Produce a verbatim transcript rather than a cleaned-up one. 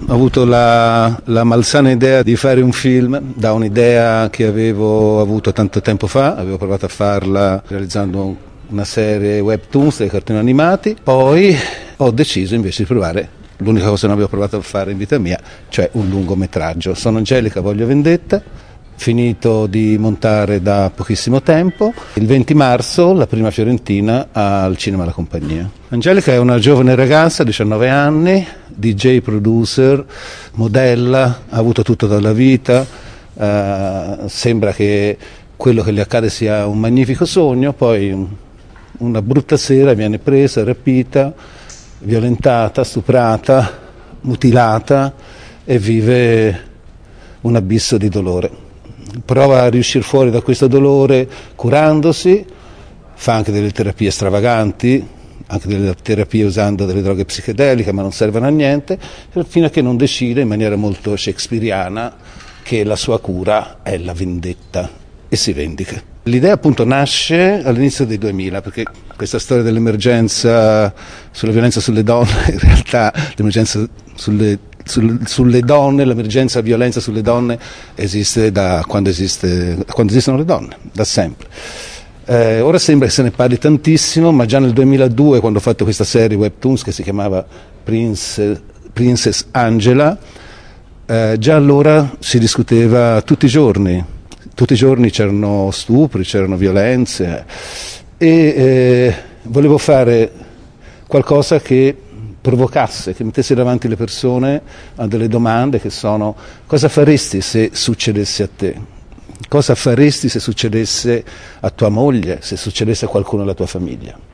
Ho avuto la, la malsana idea di fare un film da un'idea che avevo avuto tanto tempo fa, avevo provato a farla realizzando una serie webtoons dei cartoni animati, poi ho deciso invece di provare l'unica cosa che non avevo provato a fare in vita mia, cioè un lungometraggio. Sono Angelica, voglio vendetta, finito di montare da pochissimo tempo. Il venti marzo la prima fiorentina al Cinema La Compagnia. Angelica è una giovane ragazza, diciannove anni, D J, producer, modella, ha avuto tutto dalla vita, eh, sembra che quello che le accade sia un magnifico sogno, poi una brutta sera viene presa, rapita, violentata, stuprata, mutilata e vive un abisso di dolore. Prova a riuscire fuori da questo dolore curandosi, fa anche delle terapie stravaganti, anche delle terapie usando delle droghe psichedeliche, ma non servono a niente, fino a che non decide in maniera molto shakespeariana che la sua cura è la vendetta e si vendica. L'idea appunto nasce all'inizio dei duemila, perché questa storia dell'emergenza sulla violenza sulle donne, in realtà l'emergenza sulle, sulle, sulle donne, l'emergenza violenza sulle donne esiste da quando, esiste, da quando esistono le donne, da sempre. Eh, ora sembra che se ne parli tantissimo, ma già nel duemiladue, quando ho fatto questa serie webtoons che si chiamava Prince, Princess Angela, eh, già allora si discuteva tutti i giorni. Tutti i giorni c'erano stupri, c'erano violenze e eh, volevo fare qualcosa che provocasse, che mettesse davanti le persone a delle domande che sono: cosa faresti se succedesse a te? Cosa faresti se succedesse a tua moglie, se succedesse a qualcuno della tua famiglia?